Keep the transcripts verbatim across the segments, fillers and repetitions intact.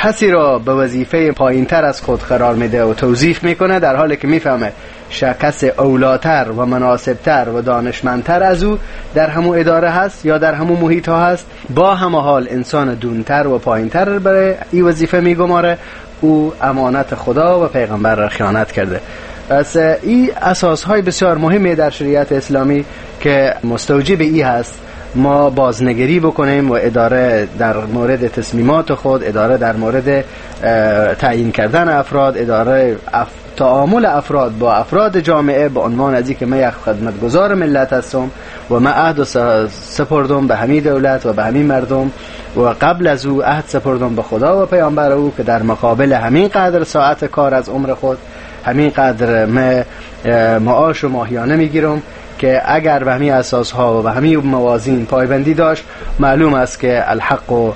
کسی را به وظیفه پایینتر از خود قرار میده و توظیف میکنه، در حالی که میفهمه شخص اولاتر و مناسبتر و دانشمندتر از او در همون اداره هست یا در همون محیط ها هست، با همه حال انسان دونتر و پایینتر برای این وظیفه میگماره، او امانت خدا و پیغمبر را خیانت کرده. پس این اساس های بسیار مهمه در شریعت اسلامی که مستوجب ای هست ما بازنگری بکنیم و اداره در مورد تصمیمات خود، اداره در مورد تعیین کردن افراد، اداره اف... تعامل افراد با افراد جامعه به عنوان از اینکه من یک خدمتگزار ملت هستم و من عهد سپردم به همین دولت و به همین مردم و قبل از او عهد سپردم به خدا و پیامبر او که در مقابل همین قدر ساعت کار از عمر خود همین قدر من معاش و ماهیانه میگیرم، که اگر به همین اساس ها و به همین موازین پایبندی داشت، معلوم است که الحق و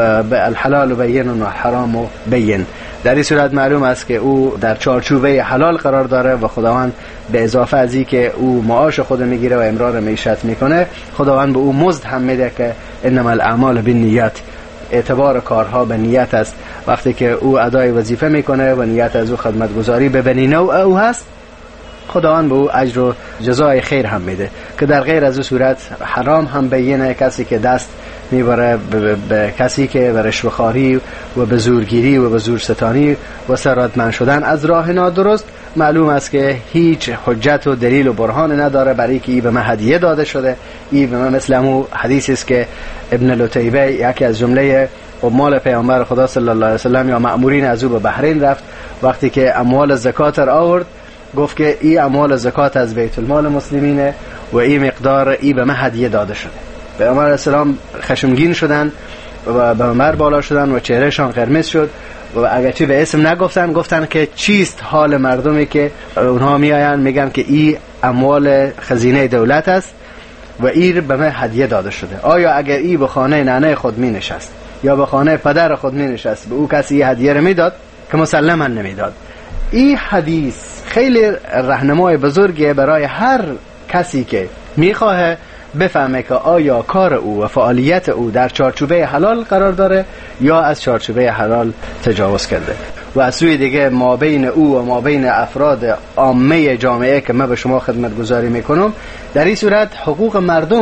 الحلال بین و الحرام بین، در این صورت معلوم است که او در چارچوبه حلال قرار داره و خداوند به اضافه از این که او معاش خود میگیره و امرار معیشت میکنه، خداوند به او مزد هم میده که انما الاعمال بالنیات، اعتبار کارها به نیت است. وقتی که او ادای وظیفه میکنه و نیت از او خدمتگزاری به بنی نوع او هست، خداوند به او اجر و جزای خیر هم میده، که در غیر از او صورت حرام هم بینه. کسی که دست میبره به, به کسی که به رشوه‌خواری و به زورگیری و به زورستانی و ثروتمند شدن از راه نادرست، معلوم است که هیچ حجت و دلیل و برهان نداره برای که ای به من هدیه داده شده. ای به من مثل همون حدیثی است که ابن لطیبه، یکی از جمله عمال پیامبر خدا صلی الله علیه وسلم یا مأمورین از او به بحرین رفت، وقتی که اموال زکات را آورد گفت که این اموال زکات از بیت المال مسلمینه و این مقدار ای به من هدیه داده شده. پیامبر علیه السلام خشمگین شدن و به منبر بالا شدن و چهرهشان قرمز شد و اگرچه به اسم نگفتن، گفتن که چیست حال مردمی که اونها میآیند میگن که این اموال خزینه دولت است و این به من هدیه داده شده. آیا اگر ای به خانه ننه خود می نشست یا به خانه پدر خود می نشست به او کسی هدیه رو میداد؟ که مسلما نمیداد. این حدیث خیلی راهنمای بزرگیه برای هر کسی که میخواه بفهمه که آیا کار او و فعالیت او در چارچوبه حلال قرار داره یا از چارچوبه حلال تجاوز کرده. و از سوی دیگه ما بین او و ما بین افراد عامه جامعه که من به شما خدمت گذاری میکنم، در این صورت حقوق مردم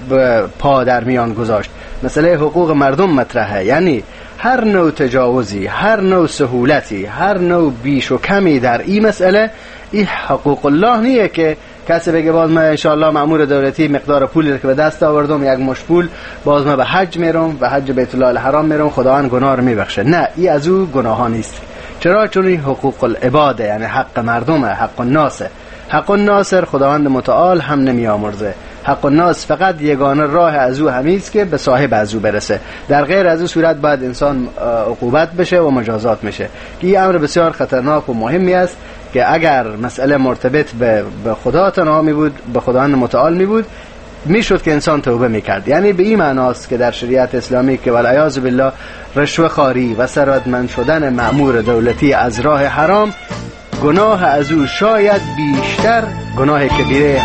پا در میان گذاشت. مسئله حقوق مردم مطرحه، یعنی هر نوع تجاوزی، هر نوع سهولتی، هر نوع بیش و کمی در این مسئله، این حقوق الله نیه که کسی بگه باز من انشاءالله مأمور دولتی مقدار پولی که به دست آوردم یک مش پول، باز من به حج میرم و حج بیت الله الحرام میرم، خداوند گناه رو میبخشه. نه، این از او گناه ها نیست. چرا؟ چون این حقوق العباده، یعنی حق مردمه، حق الناس. حق الناس خداوند متعال هم نمیامرزه. حق الناس فقط یگانه راه از او همیست که به صاحب از او برسه. در غیر از او صورت باید انسان عقوبت بشه و مجازات میشه، که این امر بسیار خطرناک و مهمی است که اگر مسئله مرتبط به خدا تنها می بود، به خداوند متعال می بود، میشد که انسان توبه میکرد. یعنی به این معناست که در شریعت اسلامی که والعیاذ بالله رشوه خواری و ثروتمند شدن مأمور دولتی از راه حرام، گناه از او شاید بیشتر گناه کبیره.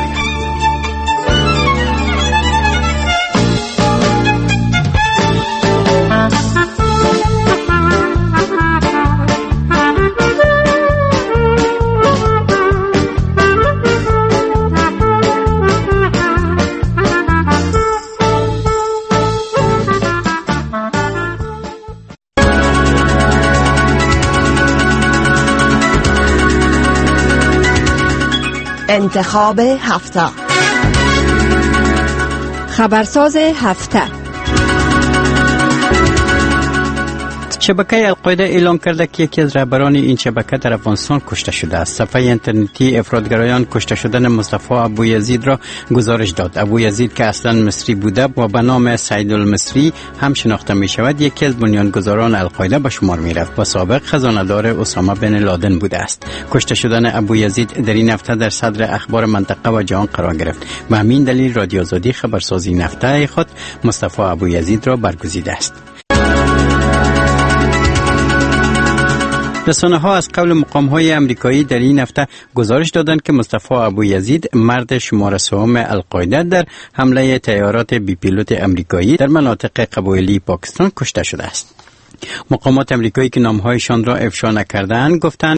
انتخاب هفته، خبرساز هفته. شبکه القاعده اعلام کرده که یکی از رهبران این شبکه در افغانستان کشته شده است. صفحه اینترنتی افرادگرایان کشته شدن مصطفی ابویزید را گزارش داد. ابویزید که اصلا مصری بوده و به نام سعید المصری هم شناخته می شود، یکی از بنیانگذاران القاعده به شمار می رفت و سابق خزانه‌دار اسامه بن لادن بوده است. کشته شدن ابویزید در این هفته در صدر اخبار منطقه و جهان قرار گرفت و همین دلیل رادیو آزادی خبرسازی نفته خود مصطفی ابویزید را برگزیده است. رسانه ها از قبل مقام های امریکایی در این هفته گزارش دادند که مصطفی ابویزید، مرد شماره سوم القاعده، در حمله تیارات بی پیلوت امریکایی در مناطق قبایلی پاکستان کشته شده است. مقامات امریکایی که نامهایشان را افشا نکردند گفتند